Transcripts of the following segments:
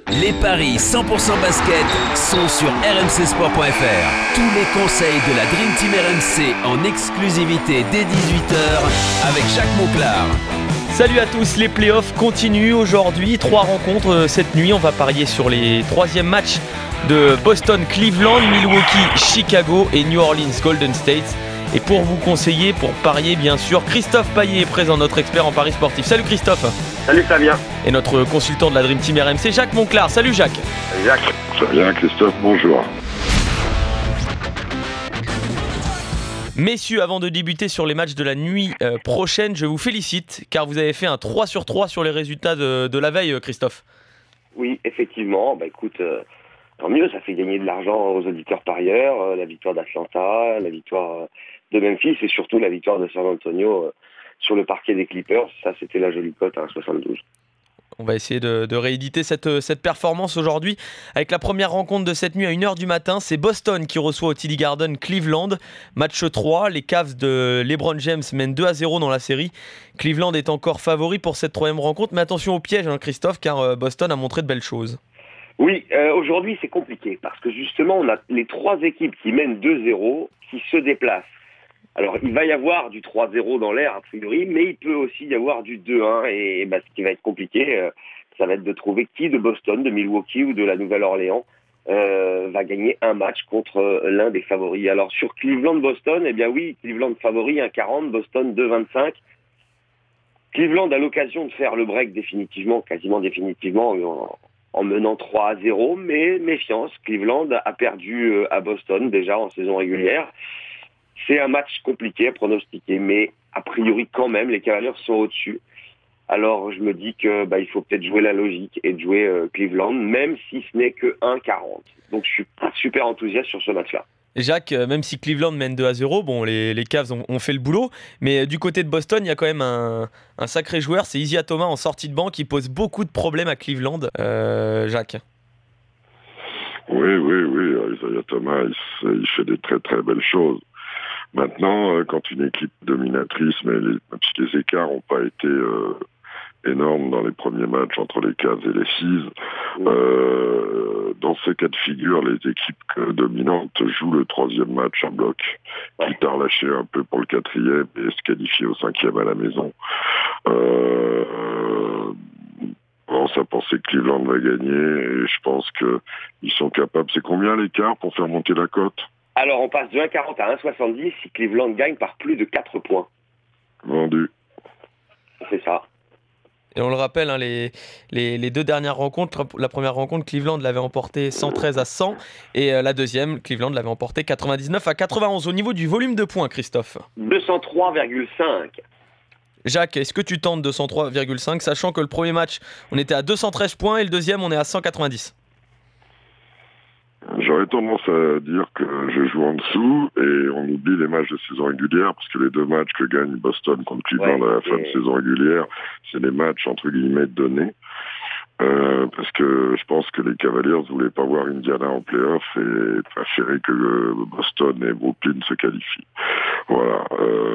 Les paris 100% basket sont sur rmcsport.fr. Tous les conseils de la Dream Team RMC en exclusivité dès 18h avec Jacques Monclar. Salut à tous, les playoffs continuent aujourd'hui. 3 rencontres cette nuit. On va parier sur les 3e matchs de Boston, Cleveland, Milwaukee, Chicago et New Orleans, Golden State. Et pour vous conseiller, pour parier bien sûr, Christophe Payet est présent, notre expert en paris sportif. Salut Christophe. Salut Fabien. Et notre consultant de la Dream Team RMC, Jacques Monclar. Salut Jacques. Salut Jacques. Très bien Christophe, bonjour. Messieurs, avant de débuter sur les matchs de la nuit prochaine, je vous félicite car vous avez fait un 3 sur 3 sur les résultats de la veille, Christophe. Oui, effectivement. Écoute, tant mieux, ça fait gagner de l'argent aux auditeurs parieurs. La victoire d'Atlanta, la victoire de Memphis et surtout la victoire de San Antonio sur le parquet des Clippers. Ça, c'était la jolie cote à 1,72. On va essayer de rééditer cette performance aujourd'hui avec la première rencontre de cette nuit à 1h du matin. C'est Boston qui reçoit au TD Garden Cleveland. Match 3, les Cavs de LeBron James mènent 2-0 dans la série. Cleveland est encore favori pour cette 3e rencontre. Mais attention au piège, Christophe, car Boston a montré de belles choses. Oui, aujourd'hui c'est compliqué parce que justement on a les 3 équipes qui mènent 2-0 qui se déplacent. Alors il va y avoir du 3-0 dans l'air a priori, mais il peut aussi y avoir du 2-1 et ce qui va être compliqué, ça va être de trouver qui de Boston, de Milwaukee ou de la Nouvelle-Orléans va gagner un match contre l'un des favoris. Alors sur Cleveland-Boston, eh bien oui, Cleveland favori 1,40, Boston 2,25. Cleveland a l'occasion de faire le break définitivement, quasiment définitivement, en menant 3-0, mais méfiance, Cleveland a perdu à Boston déjà en saison régulière. C'est un match compliqué à pronostiquer, mais a priori quand même, les Cavaliers sont au-dessus. Alors je me dis que il faut peut-être jouer la logique et de jouer Cleveland, même si ce n'est que 1,40. Donc je suis pas super enthousiaste sur ce match-là. Jacques, même si Cleveland mène 2-0, bon, les Cavs ont fait le boulot, mais du côté de Boston, il y a quand même un sacré joueur, c'est Isaiah Thomas en sortie de banc qui pose beaucoup de problèmes à Cleveland. Jacques. Oui, Isaiah Thomas, il fait des très très belles choses. Maintenant, quand une équipe dominatrice, même si les écarts n'ont pas été énormes dans les premiers matchs entre les Cavs et les Seas, dans ces cas de figure, les équipes dominantes jouent le 3e match en bloc, quitte à relâcher un peu pour le 4e et se qualifier au 5e à la maison. On pensait que Cleveland va gagner et je pense qu'ils sont capables. C'est combien l'écart pour faire monter la cote ? Alors on passe de 1,40 à 1,70 si Cleveland gagne par plus de 4 points. Vendu. C'est ça. Et on le rappelle, les 2 dernières rencontres, la première rencontre, Cleveland l'avait emporté 113 à 100 et la deuxième, Cleveland l'avait emporté 99 à 91. Au niveau du volume de points, Christophe ? 203,5. Jacques, est-ce que tu tentes 203,5, sachant que le premier match, on était à 213 points et le deuxième, on est à 190 ? J'aurais tendance à dire que je joue en dessous et on oublie les matchs de saison régulière parce que les 2 matchs que gagne Boston contre Cleveland à la fin de saison régulière, c'est des matchs entre guillemets donnés. Parce que je pense que les Cavaliers voulaient pas voir Indiana en play-off et préféraient que Boston et Brooklyn se qualifient. Voilà.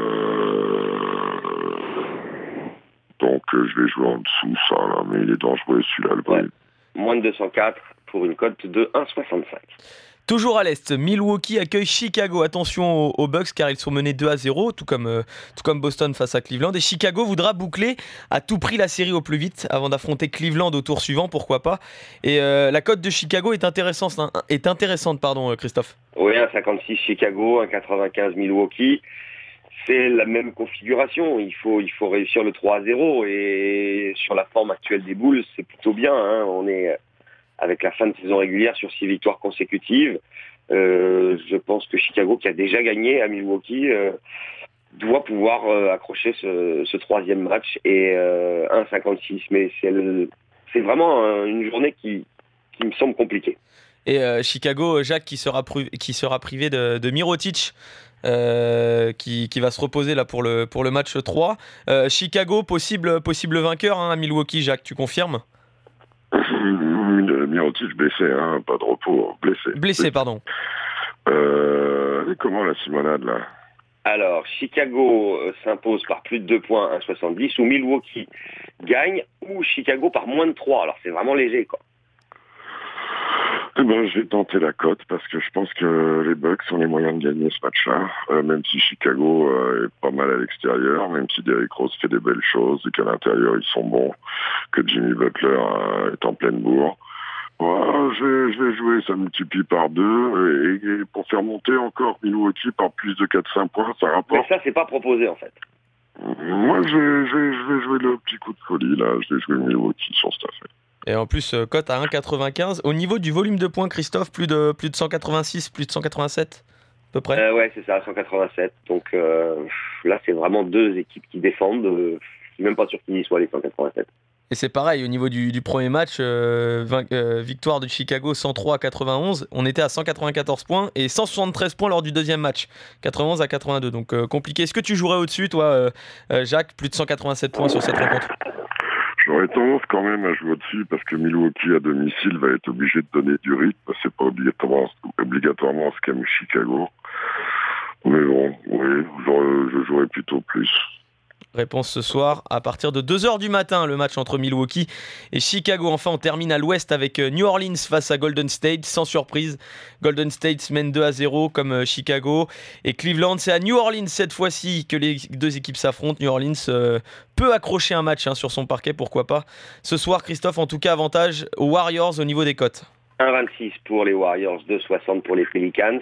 Donc je vais jouer en dessous ça, là, mais il est dangereux celui-là. Moins de 204 pour une cote de 1,65. Toujours à l'Est, Milwaukee accueille Chicago. Attention aux Bucks car ils sont menés 2-0, tout comme Boston face à Cleveland. Et Chicago voudra boucler à tout prix la série au plus vite avant d'affronter Cleveland au tour suivant, pourquoi pas. Et la cote de Chicago est intéressante, Christophe. Oui, 1,56 Chicago, 1,95 Milwaukee. C'est la même configuration. Il faut réussir le 3-0 et sur la forme actuelle des Bulls, c'est plutôt bien. On est avec la fin de saison régulière sur 6 victoires consécutives. Je pense que Chicago, qui a déjà gagné à Milwaukee, doit pouvoir accrocher ce 3e match et 1,56. Mais c'est vraiment une journée qui me semble compliquée. Et Chicago, Jacques, qui sera privé de Mirotic, qui va se reposer là pour le match 3. Chicago, possible vainqueur à Milwaukee, Jacques, tu confirmes ? Mirotic blessé, pas de repos, blessé. Blessé, pardon. Comment la Simonade là ? Alors, Chicago s'impose par plus de 2 points, 1,70, ou Milwaukee gagne, ou Chicago par moins de 3. Alors, c'est vraiment léger, quoi. J'ai tenté la cote parce que je pense que les Bucks ont les moyens de gagner ce match-là, même si Chicago est pas mal à l'extérieur, même si Derrick Rose fait des belles choses et qu'à l'intérieur ils sont bons, que Jimmy Butler est en pleine bourre. Voilà, je vais jouer, ça multiplie par 2 et pour faire monter encore Milwaukee par plus de 4-5 points, ça rapporte. Mais ça, c'est pas proposé en fait. Moi, je vais jouer le petit coup de folie là, je vais jouer Milwaukee sur cette affaire. Et en plus, cote à 1,95. Au niveau du volume de points, Christophe, plus de 186, plus de 187 à peu près. Ouais, c'est ça, 187. Donc là, c'est vraiment 2 équipes qui défendent. Je suis même pas sûr qu'ils y soient les 187. Et c'est pareil, au niveau du premier match, victoire de Chicago 103-91, on était à 194 points et 173 points lors du deuxième match, 91 à 82, donc compliqué. Est-ce que tu jouerais au-dessus, toi, Jacques, plus de 187 points sur cette rencontre? J'aurais tendance quand même à jouer au-dessus parce que Milwaukee à domicile va être obligé de donner du rythme, c'est pas obligatoirement ce qu'aime Chicago. Mais bon, oui, je jouerais plutôt plus. Réponse ce soir à partir de 2h du matin, le match entre Milwaukee et Chicago. Enfin, on termine à l'ouest avec New Orleans face à Golden State. Sans surprise, Golden State mène 2-0 comme Chicago. Et Cleveland, c'est à New Orleans cette fois-ci que les 2 équipes s'affrontent. New Orleans peut accrocher un match sur son parquet, pourquoi pas. Ce soir, Christophe, en tout cas, avantage aux Warriors au niveau des cotes. 1,26 pour les Warriors, 2,60 pour les Pelicans.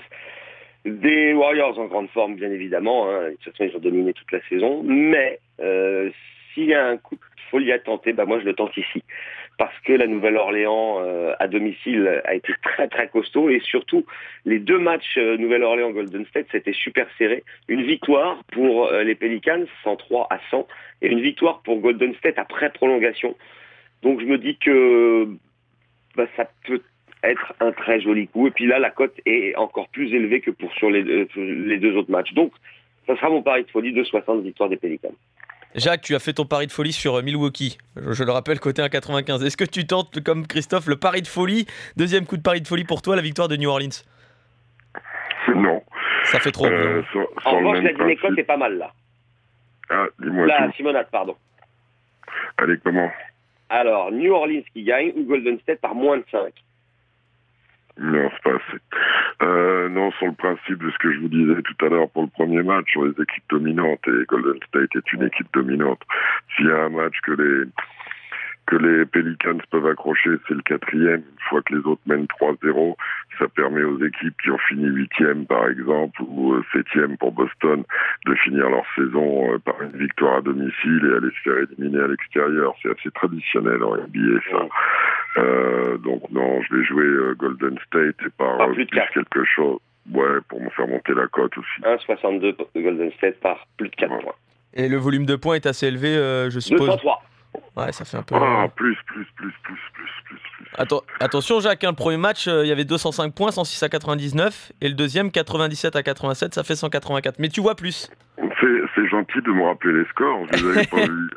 Des Warriors en grande forme, bien évidemment. De toute façon, ils ont dominé toute la saison. Mais s'il y a un coup de folie à tenter, moi, je le tente ici. Parce que la Nouvelle-Orléans, à domicile, a été très, très costaud. Et surtout, les 2 matchs Nouvelle-Orléans-Golden State, c'était super serré. Une victoire pour les Pelicans, 103 à 100. Et une victoire pour Golden State après prolongation. Donc, je me dis que ça peut être un très joli coup. Et puis là, la cote est encore plus élevée que sur les 2 autres matchs. Donc, ça sera mon pari de folie, 2,60 victoire des Pelicans. Jacques, tu as fait ton pari de folie sur Milwaukee. Je le rappelle, côté 1,95. Est-ce que tu tentes, comme Christophe, le pari de folie? Deuxième coup de pari de folie pour toi, la victoire de New Orleans? Non. Ça fait trop. En revanche, la dîner-cote est pas mal, là. Ah, dis-moi la tout. Simonade, pardon. Allez, comment? Alors, New Orleans qui gagne ou Golden State par moins de 5? Non, c'est pas assez. Non, sur le principe de ce que je vous disais tout à l'heure pour le premier match, sur les équipes dominantes, et Golden State est une équipe dominante. S'il y a un match que les Pelicans peuvent accrocher, c'est le 4e. Une fois que les autres mènent 3-0, ça permet aux équipes qui ont fini 8e, par exemple, ou 7e pour Boston, de finir leur saison par une victoire à domicile et aller se faire éliminer à l'extérieur. C'est assez traditionnel en NBA, ça. Donc non, je vais jouer Golden State et par plus de plus quelque chose. Ouais, pour me faire monter la cote aussi. 1,62 pour Golden State par plus de 4 points. Et le volume de points est assez élevé, je suppose. 203. Ouais, ça fait un peu... plus. Attention Jacques, le premier match, il y avait 205 points, 106 à 99, et le deuxième, 97 à 87, ça fait 184. Mais tu vois plus. C'est gentil de me rappeler les scores, je les avais pas vus.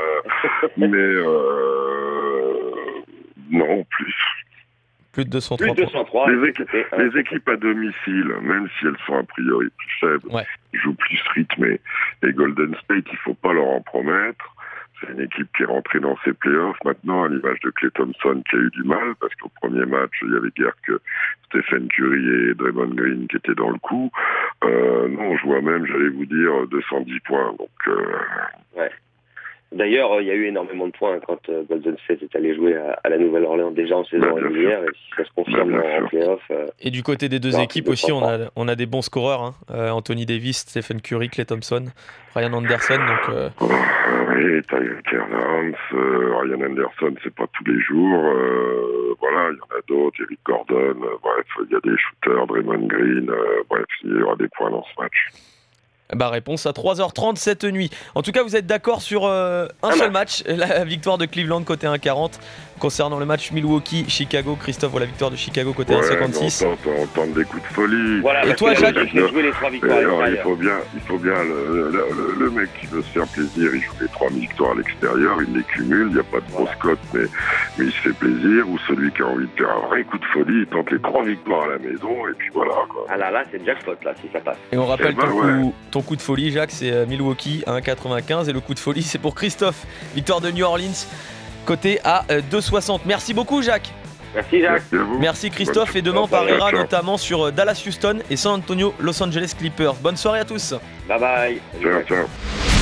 Non, plus. Plus de 203. Plus de 203. Les équipes à domicile, même si elles sont a priori plus faibles, jouent plus rythmé. Et Golden State, il faut pas leur en promettre. C'est une équipe qui est rentrée dans ses playoffs maintenant, à l'image de Klay Thompson qui a eu du mal, parce qu'au premier match, il y avait guère que Stephen Curry et Draymond Green qui étaient dans le coup. Non, je vois même, j'allais vous dire, 210 points. Donc, ouais. D'ailleurs, il y a eu énormément de points quand Golden State est allé jouer à la Nouvelle-Orléans déjà en saison régulière, et si ça se confirme en playoff... Et du côté des 2 équipes aussi, on a des bons scoreurs. Anthony Davis, Stephen Curry, Klay Thompson, Ryan Anderson. Donc, oui, Tyreek Evans, Ryan Anderson, c'est pas tous les jours. Voilà, il y en a d'autres, Eric Gordon. Bref, il y a des shooters, Draymond Green. Bref, il y aura des points dans ce match. Réponse à 3h30 cette nuit. En tout cas, vous êtes d'accord sur un seul match, la victoire de Cleveland côté 1,40. Concernant le match Milwaukee-Chicago, Christophe, la victoire de Chicago côté 1,56. On tente des coups de folie. Voilà, et toi, Jacques, je vais jouer les 3 victoires. Alors, il faut bien le mec qui veut se faire plaisir, il joue les 3 victoires à l'extérieur, il les cumule, il n'y a pas de grosse cote, mais il se fait plaisir. Ou celui qui a envie de faire un vrai coup de folie, il tente les 3 victoires à la maison, et puis voilà, quoi. Ah là, c'est jackpot, là, si ça passe. Et on rappelle ton coup de folie, Jacques, c'est Milwaukee à 1,95. Et le coup de folie, c'est pour Christophe. Victoire de New Orleans, côté à 2,60. Merci beaucoup, Jacques. Merci Jacques. Merci à vous. Merci Christophe, et demain on Ciao, pariera ciao. notamment sur Dallas Houston et San Antonio Los Angeles Clippers. Bonne soirée à tous. Bye bye. Ciao, ciao.